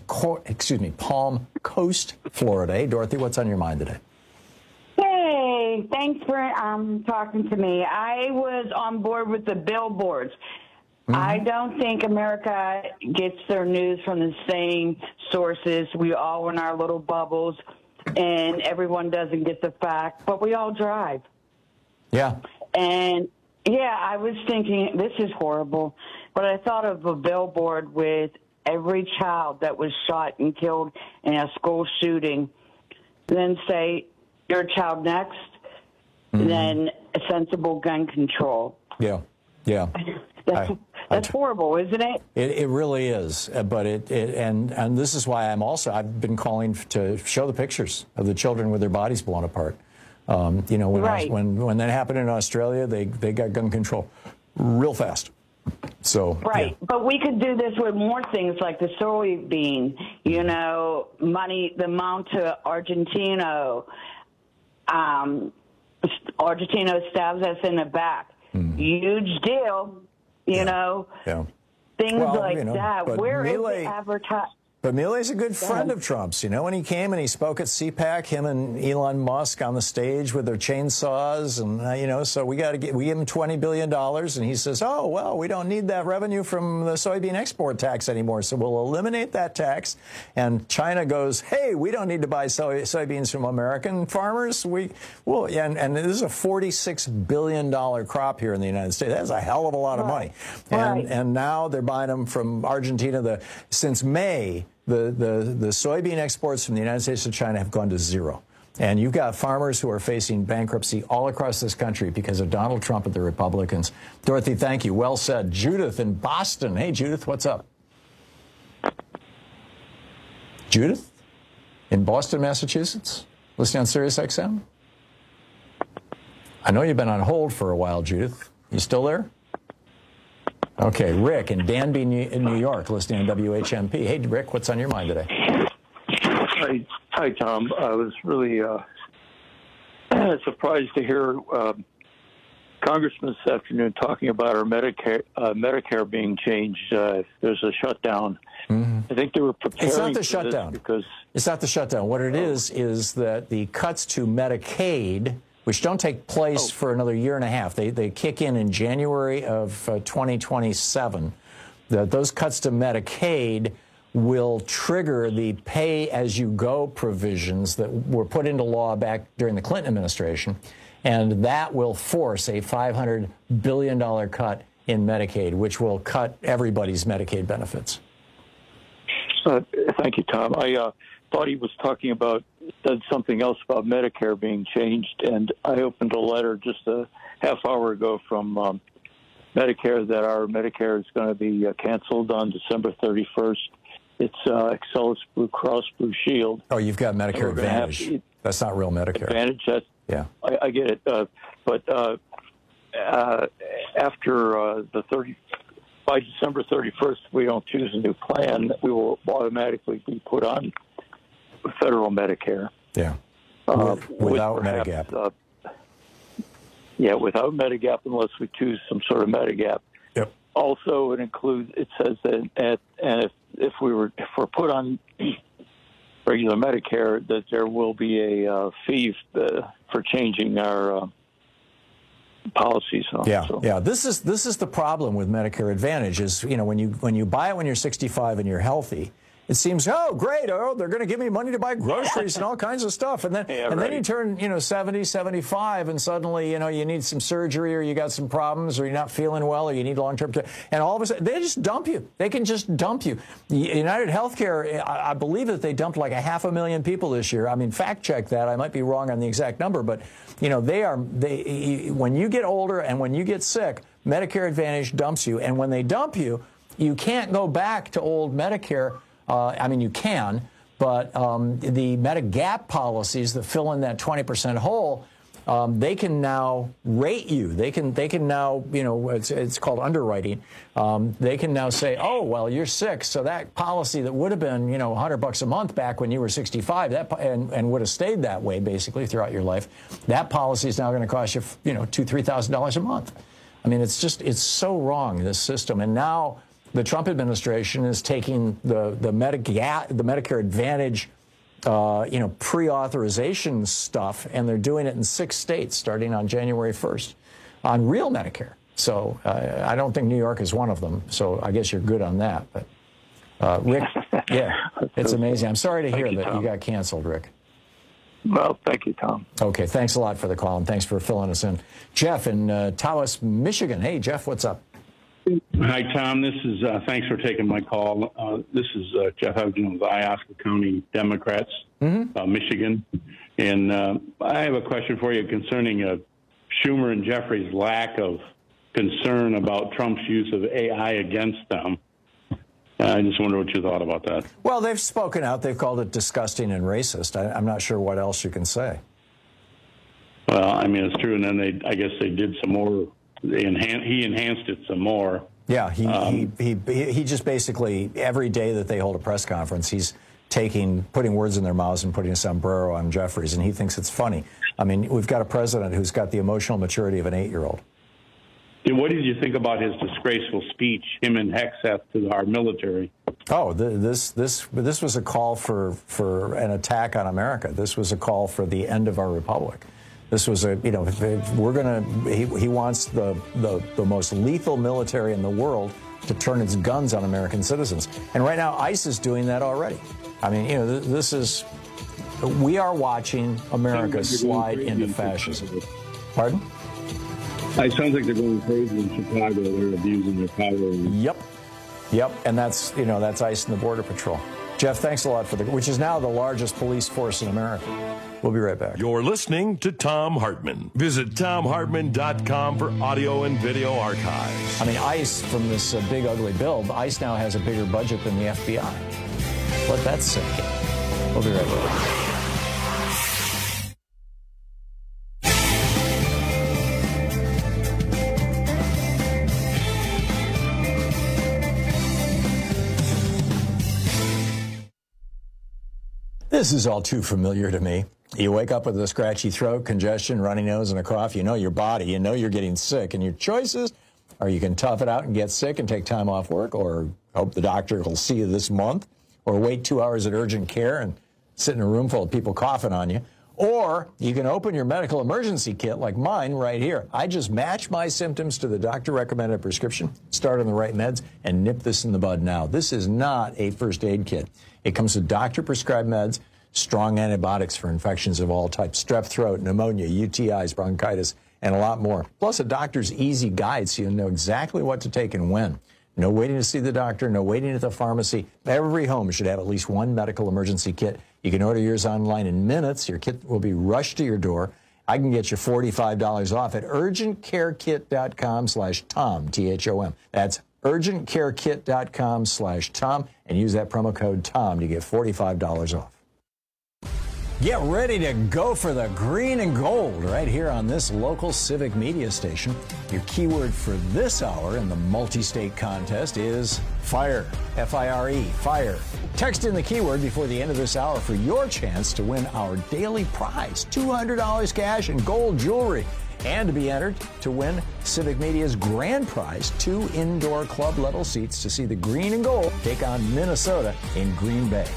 Florida. Hey, Dorothy, what's on your mind today? Hey, thanks for talking to me. I was on board with the billboards. I don't think America gets their news from the same sources. We all in our little bubbles. And everyone doesn't get the fact, but we all drive. Yeah. And, yeah, I was thinking, this is horrible, but I thought of a billboard with every child that was shot and killed in a school shooting, then say, your child next, then sensible gun control. Yeah, yeah. That's horrible, isn't it? It really is. But and this is why I've been calling to show the pictures of the children with their bodies blown apart. You know, when that happened in Australia, they got gun control real fast. So But we could do this with more things like the soybean, you know, the Monte Argentino. Argentino stabs us in the back. Huge deal. You know, things like that. Where is the advertising? But Milei's a good friend of Trump's. You know, when he came and he spoke at CPAC, him and Elon Musk on the stage with their chainsaws, and you know, so we give him $20 billion, and he says, "Oh well, we don't need that revenue from the soybean export tax anymore, so we'll eliminate that tax." And China goes, "Hey, we don't need to buy soybeans from American farmers. And this is a $46 billion crop here in the United States. That's a hell of a lot of money." And now they're buying them from Argentina. Since May, the soybean exports from the United States to China have gone to zero. And you've got farmers who are facing bankruptcy all across this country because of Donald Trump and the Republicans. Dorothy, thank you. Well said. Judith in Boston. Hey, Judith, what's up? Judith in Boston, Massachusetts, listening on Sirius XM? I know you've been on hold for a while, Judith. You still there? Okay, Rick in Danby, in New York, listening on WHMP. Hey, Rick, what's on your mind today? Hi, Tom. I was really surprised to hear Congressman this afternoon talking about our Medicare being changed. There's a shutdown. I think they were preparing. It's not the shutdown. It's not the shutdown. What it is that the cuts to Medicaid, which don't take place for another year and a half. They kick in January of 2027. Those cuts to Medicaid will trigger the pay-as-you-go provisions that were put into law back during the Clinton administration, and that will force a $500 billion cut in Medicaid, which will cut everybody's Medicaid benefits. Thank you, Tom. I thought he was talking about something else about Medicare being changed, and I opened a letter just a half hour ago from Medicare that our Medicare is going to be canceled on December 31st. It's Excellus Blue Cross Blue Shield. Oh, you've got Medicare Advantage. That's not real Medicare. Advantage, yeah. I get it. But after by December 31st, we don't choose a new plan, we will automatically be put on federal Medicare. Yeah. Without Medigap. Yeah, without Medigap, unless we choose some sort of Medigap. Yep. Also, it says that if we're put on regular Medicare, that there will be a fee for changing our policies. Yeah. This is the problem with Medicare Advantage is, when you buy it when you're 65 and you're healthy, it seems, oh, great, they're going to give me money to buy groceries and all kinds of stuff. And then then you turn, 70, 75, and suddenly, you need some surgery or you got some problems or you're not feeling well or you need long-term care. And all of a sudden, they just dump you. They can just dump you. United Healthcare, I believe that they dumped like 500,000 people this year. I mean, fact check that. I might be wrong on the exact number, but, when you get older and when you get sick, Medicare Advantage dumps you. And when they dump you, you can't go back to old Medicare. You can, but the Medigap policies that fill in that 20% hole, they can now rate you. They can now, it's called underwriting. They can now say, oh, well, you're sick, so that policy that would have been, $100 a month back when you were 65, and would have stayed that way basically throughout your life, that policy is now going to cost you, $2,000-$3,000 a month. I mean, it's so wrong, this system, and now the Trump administration is taking the Medicare Advantage, pre-authorization stuff, and they're doing it in 6 states starting on January 1st on real Medicare. So I don't think New York is one of them. So I guess you're good on that. But Rick, yeah, it's amazing. I'm sorry to hear that you got canceled, Rick. Well, thank you, Tom. Okay, thanks a lot for the call, and thanks for filling us in. Jeff in Tawas, Michigan. Hey, Jeff, what's up? Hi, Tom. This is thanks for taking my call. This is Jeff Hugden with Iosca County Democrats, Michigan. And I have a question for you concerning Schumer and Jeffries' lack of concern about Trump's use of AI against them. I just wonder what you thought about that. Well, they've spoken out. They've called it disgusting and racist. I'm not sure what else you can say. Well, I mean, it's true. And then I guess they did some more. He enhanced it some more. Yeah, he just basically, every day that they hold a press conference, he's putting words in their mouths and putting a sombrero on Jeffries, and he thinks it's funny. I mean, we've got a president who's got the emotional maturity of an 8-year-old. What did you think about his disgraceful speech, him and Hegseth, to our military? Oh, this was a call for an attack on America. This was a call for the end of our republic. This was he wants the most lethal military in the world to turn its guns on American citizens. And right now, ICE is doing that already. I mean, we are watching America slide into fascism. Pardon? It sounds like they're going crazy in Chicago. They're abusing their power. Yep. And that's ICE and the Border Patrol. Jeff, thanks a lot which is now the largest police force in America. We'll be right back. You're listening to Thom Hartmann. Visit ThomHartmann.com for audio and video archives. I mean, ICE, from this big ugly bill, ICE now has a bigger budget than the FBI. Let that sink in. We'll be right back. This is all too familiar to me. You wake up with a scratchy throat, congestion, runny nose, and a cough. You know your body. You know you're getting sick. And your choices are you can tough it out and get sick and take time off work, or hope the doctor will see you this month, or wait 2 hours at urgent care and sit in a room full of people coughing on you. Or you can open your medical emergency kit like mine right here. I just match my symptoms to the doctor-recommended prescription, start on the right meds, and nip this in the bud now. This is not a first aid kit. It comes with doctor-prescribed meds, strong antibiotics for infections of all types, strep throat, pneumonia, UTIs, bronchitis, and a lot more. Plus a doctor's easy guide so you know exactly what to take and when. No waiting to see the doctor, no waiting at the pharmacy. Every home should have at least one medical emergency kit. You can order yours online in minutes. Your kit will be rushed to your door. I can get you $45 off at urgentcarekit.com/Tom, T-H-O-M. That's urgentcarekit.com/Tom, and use that promo code TOM to get $45 off. Get ready to go for the green and gold right here on this local civic media station. Your keyword for this hour in the multi-state contest is FIRE, F-I-R-E, FIRE. Text in the keyword before the end of this hour for your chance to win our daily prize, $200 cash and gold jewelry. and to be entered to win Civic Media's grand prize, 2 indoor club-level seats to see the Green and Gold take on Minnesota in Green Bay.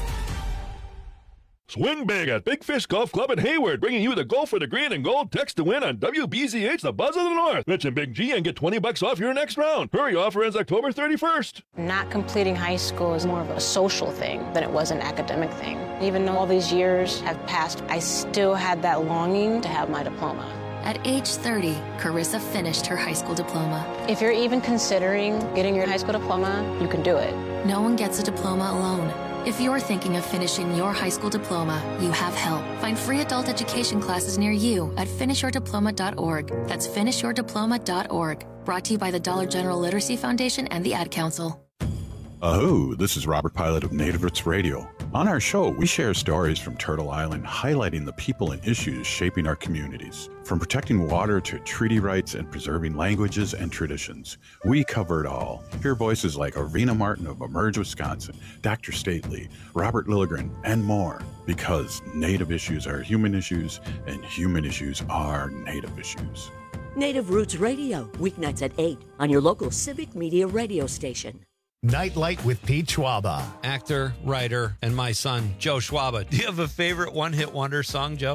Swing big at Big Fish Golf Club in Hayward, bringing you the Golf for the Green and Gold text to win on WBZH, the Buzz of the North. Mention Big G and get $20 off your next round. Hurry, offer ends October 31st. Not completing high school is more of a social thing than it was an academic thing. Even though all these years have passed, I still had that longing to have my diploma. At age 30, Carissa finished her high school diploma. If you're even considering getting your high school diploma, you can do it. No one gets a diploma alone. If you're thinking of finishing your high school diploma, you have help. Find free adult education classes near you at finishyourdiploma.org. That's finishyourdiploma.org. Brought to you by the Dollar General Literacy Foundation and the Ad Council. Aho, this is Robert Pilot of Native Roots Radio. On our show, we share stories from Turtle Island highlighting the people and issues shaping our communities. From protecting water to treaty rights and preserving languages and traditions, we cover it all. Hear voices like Arvina Martin of Emerge, Wisconsin, Dr. Stately, Robert Lilligren, and more. Because Native issues are human issues, and human issues are Native issues. Native Roots Radio, weeknights at 8 on your local Civic Media radio station. Nightlight with Pete Schwaba. Actor, writer, and my son, Joe Schwaba. Do you have a favorite one-hit wonder song, Joe?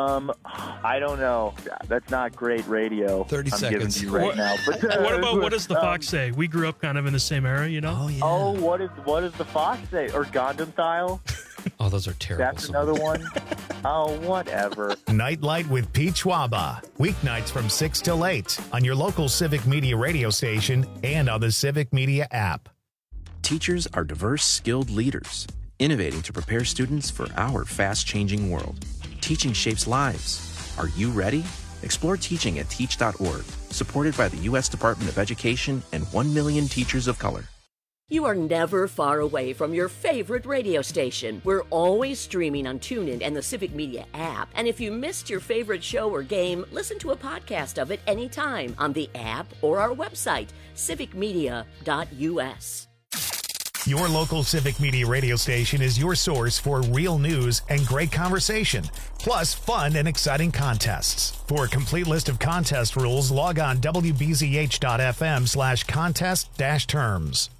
I don't know. That's not great radio. 30 seconds. Giving you right now. But, what does the Fox say? We grew up kind of in the same era, you know? Oh, yeah. Oh, what does the Fox say? Or Gundam Style? Oh, those are terrible. That's songs. another one. Oh, whatever. Nightlight with Pete Schwaba. Weeknights from 6 till 8 on your local Civic Media radio station and on the Civic Media app. Teachers are diverse, skilled leaders, innovating to prepare students for our fast-changing world. Teaching shapes lives. Are you ready? Explore teaching at teach.org, supported by the U.S. Department of Education and 1 million teachers of color. You are never far away from your favorite radio station. We're always streaming on TuneIn and the Civic Media app. And if you missed your favorite show or game, listen to a podcast of it anytime on the app or our website, civicmedia.us. Your local Civic Media radio station is your source for real news and great conversation, plus fun and exciting contests. For a complete list of contest rules, log on wbzh.fm/contest-terms.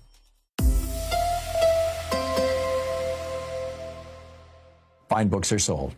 Fine books are sold.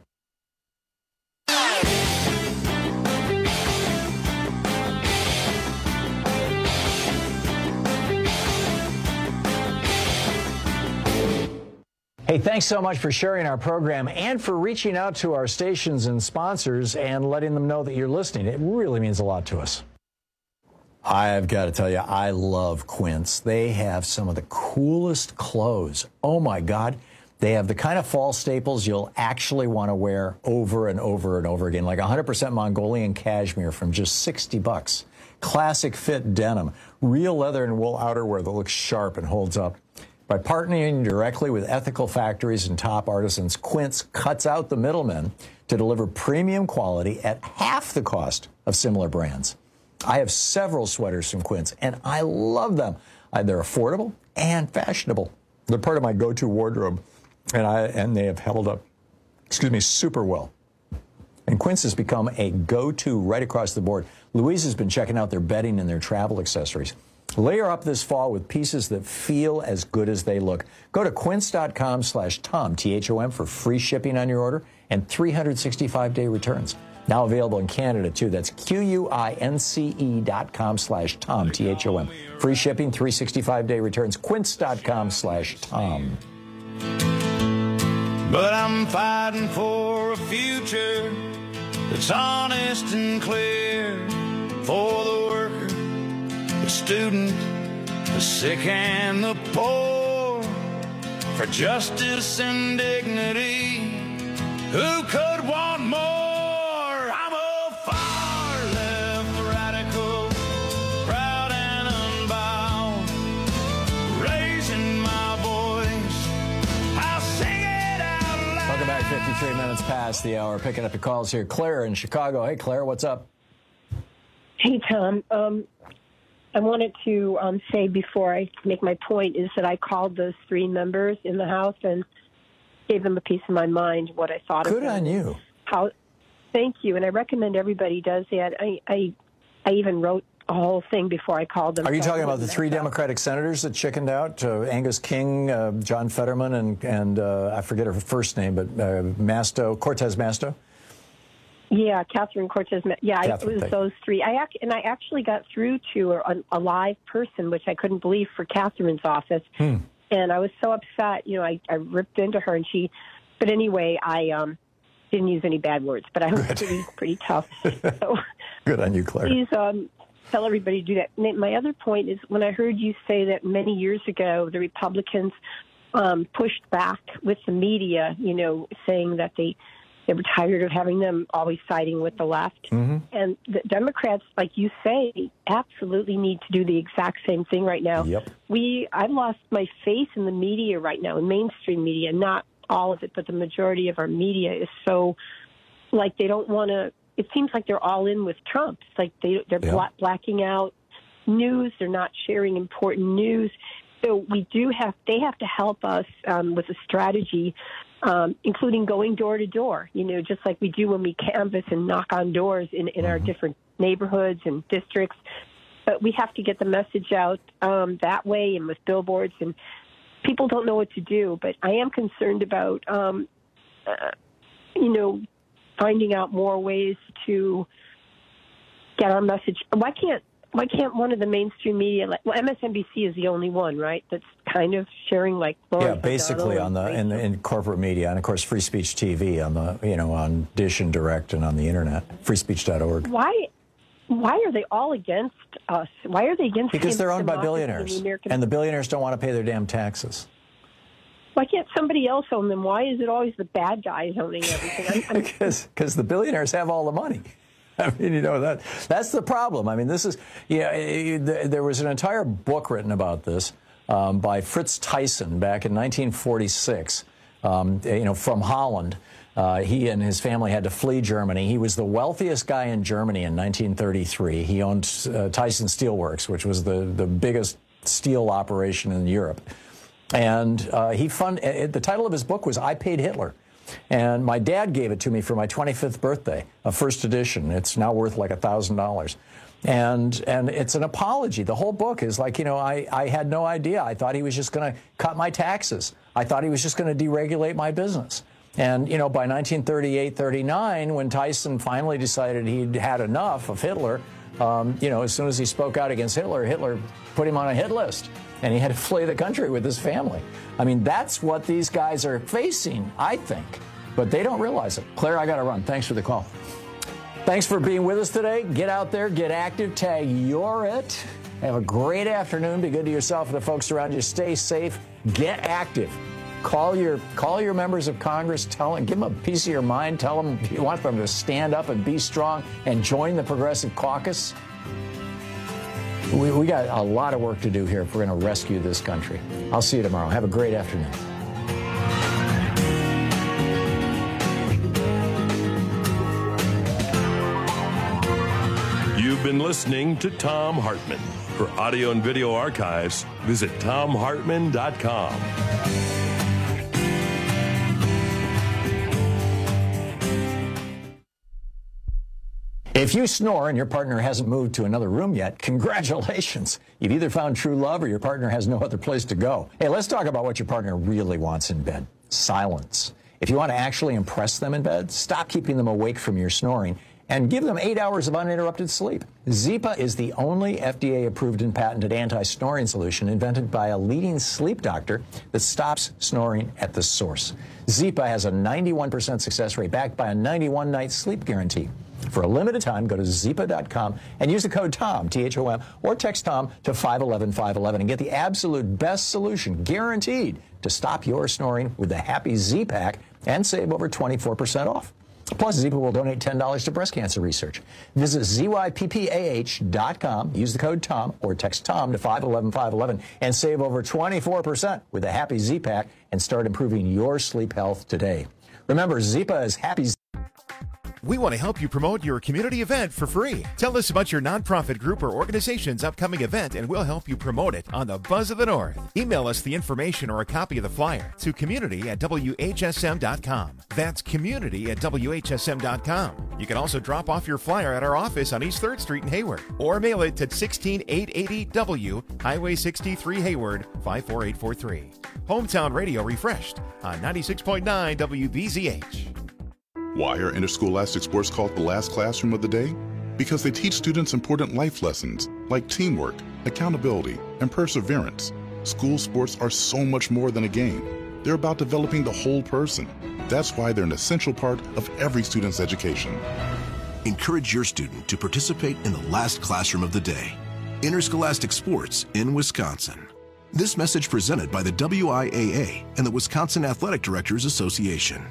Hey, thanks so much for sharing our program and for reaching out to our stations and sponsors and letting them know that you're listening. It really means a lot to us. I've got to tell you, I love Quince. They have some of the coolest clothes. Oh, my God. They have the kind of fall staples you'll actually want to wear over and over and over again, like 100% Mongolian cashmere from just $60. Classic fit denim, real leather and wool outerwear that looks sharp and holds up. By partnering directly with ethical factories and top artisans, Quince cuts out the middlemen to deliver premium quality at half the cost of similar brands. I have several sweaters from Quince, and I love them. They're affordable and fashionable. They're part of my go-to wardrobe, and they have held up, super well. And Quince has become a go-to right across the board. Louise has been checking out their bedding and their travel accessories. Layer up this fall with pieces that feel as good as they look. Go to quince.com/Tom, T-H-O-M, for free shipping on your order and 365-day returns. Now available in Canada, too. That's QUINCE.com/Tom, T-H-O-M. Free shipping, 365-day returns. Quince.com/Tom. But I'm fighting for a future that's honest and clear for the worker, the student, the sick and the poor, for justice and dignity. Who could want more? I'm a far left radical, proud and unbound, raising my voice, I'll sing it out loud. Welcome back, 53 minutes past the hour. Picking up your calls here. Claire in Chicago. Hey, Claire, what's up? Hey, Tom. I wanted to say before I make my point is that I called those 3 members in the House and gave them a piece of my mind, what I thought of them. Good on you. Thank you, and I recommend everybody does that. I even wrote a whole thing before I called them. Are you talking about the 3 Democratic senators that chickened out? Angus King, John Fetterman, and I forget her first name, but Cortez Masto? Yeah, Catherine Cortez. Yeah, Catherine, it was those 3. I actually got through to a live person, which I couldn't believe, for Catherine's office. And I was so upset. You know, I ripped into her, and but anyway, I didn't use any bad words, but I was pretty tough. So good on you, Claire. Please tell everybody to do that. My other point is, when I heard you say that many years ago the Republicans pushed back with the media, you know, saying that they were tired of having them always siding with the left. And the Democrats, like you say, absolutely need to do the exact same thing right now. I've lost my faith in the media right now, in mainstream media, not all of it, but the majority of our media is so, like, they don't want to, it seems like they're all in with Trump. It's like they're blacking out news. They're not sharing important news. So they have to help us with a strategy, including going door to door, you know, just like we do when we canvass and knock on doors in our different neighborhoods and districts. But we have to get the message out that way, and with billboards, and people don't know what to do. But I am concerned about, you know, finding out more ways to get our message. Why can't one of the mainstream media, MSNBC is the only one, right, that's kind of sharing, like, basically on the in corporate media, and of course Free Speech TV on the, you know, on Dish and Direct and on the internet, freespeech.org. Why are they all against us? Why are they against? Because they're owned by billionaires, and the billionaires don't want to pay their damn taxes. Why can't somebody else own them? Why is it always the bad guys owning everything? Because the billionaires have all the money. I mean, you know, that's the problem. I mean, this is, there was an entire book written about this by Fritz Thyssen back in 1946, you know, from Holland. He and his family had to flee Germany. He was the wealthiest guy in Germany in 1933. He owned Thyssen Steelworks, which was the biggest steel operation in Europe. And the title of his book was I Paid Hitler. And my dad gave it to me for my 25th birthday, a first edition. It's now worth like $1,000. And it's an apology. The whole book is like, you know, I had no idea. I thought he was just going to cut my taxes. I thought he was just going to deregulate my business. And, you know, by 1938, 39, when Thyssen finally decided he'd had enough of Hitler, you know, as soon as he spoke out against Hitler, Hitler put him on a hit list. And he had to flee the country with his family. I mean, that's what these guys are facing, I think. But they don't realize it. Claire, I got to run. Thanks for the call. Thanks for being with us today. Get out there, get active, tag You're It. Have a great afternoon. Be good to yourself and the folks around you. Stay safe. Get active. Call your members of Congress. Give them a piece of your mind. Tell them you want them to stand up and be strong and join the Progressive Caucus. We got a lot of work to do here if we're going to rescue this country. I'll see you tomorrow. Have a great afternoon. You've been listening to Thom Hartmann. For audio and video archives, visit thomhartmann.com. If you snore and your partner hasn't moved to another room yet, congratulations. You've either found true love or your partner has no other place to go. Hey, let's talk about what your partner really wants in bed. Silence. If you want to actually impress them in bed, stop keeping them awake from your snoring and give them 8 hours of uninterrupted sleep. Zipa is the only FDA-approved and patented anti-snoring solution invented by a leading sleep doctor that stops snoring at the source. Zipa has a 91% success rate backed by a 91-night sleep guarantee. For a limited time, go to Zipa.com and use the code TOM, T-H-O-M, or text TOM to 511-511 and get the absolute best solution, guaranteed, to stop your snoring with the Happy Z-Pack and save over 24% off. Plus, Zipa will donate $10 to breast cancer research. Visit ZYPPAH.com, use the code TOM, or text TOM to 511-511 and save over 24% with the Happy Z-Pack and start improving your sleep health today. Remember, Zipa is Happy Z. We want to help you promote your community event for free. Tell us about your nonprofit group or organization's upcoming event, and we'll help you promote it on the Buzz of the North. Email us the information or a copy of the flyer to community@WHSM.com. That's community@WHSM.com. You can also drop off your flyer at our office on East 3rd Street in Hayward, or mail it to 16880 W, Highway 63 Hayward, 54843. Hometown Radio refreshed on 96.9 WBZH. Why are interscholastic sports called the last classroom of the day? Because they teach students important life lessons like teamwork, accountability, and perseverance. School sports are so much more than a game. They're about developing the whole person. That's why they're an essential part of every student's education. Encourage your student to participate in the last classroom of the day. Interscholastic sports in Wisconsin. This message presented by the WIAA and the Wisconsin Athletic Directors Association.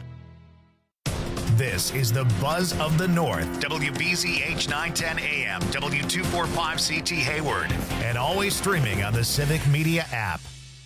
This is the Buzz of the North, WBZH 910 AM, W245CT Hayward, and always streaming on the Civic Media app.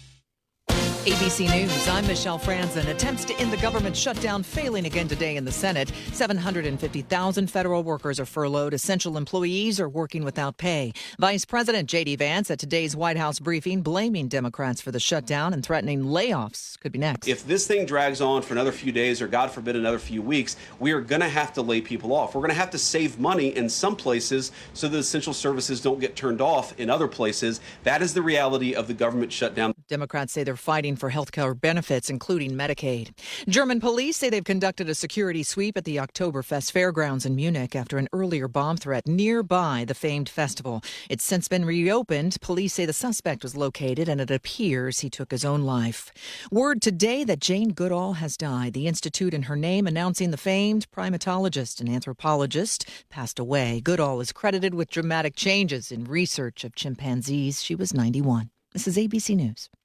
ABC News, I'm Michelle Franzen. Attempts to end the government shutdown failing again today in the Senate. 750,000 federal workers are furloughed. Essential employees are working without pay. Vice President J.D. Vance at today's White House briefing blaming Democrats for the shutdown and threatening layoffs could be next. If this thing drags on for another few days or, God forbid, another few weeks, we are going to have to lay people off. We're going to have to save money in some places so that essential services don't get turned off in other places. That is the reality of the government shutdown. Democrats say they're fighting for health care benefits, including Medicaid. German police say they've conducted a security sweep at the Oktoberfest fairgrounds in Munich after an earlier bomb threat nearby the famed festival. It's since been reopened. Police say the suspect was located, and it appears he took his own life. Word today that Jane Goodall has died. The institute in her name announcing the famed primatologist and anthropologist passed away. Goodall is credited with dramatic changes in research of chimpanzees. She was 91. This is ABC News.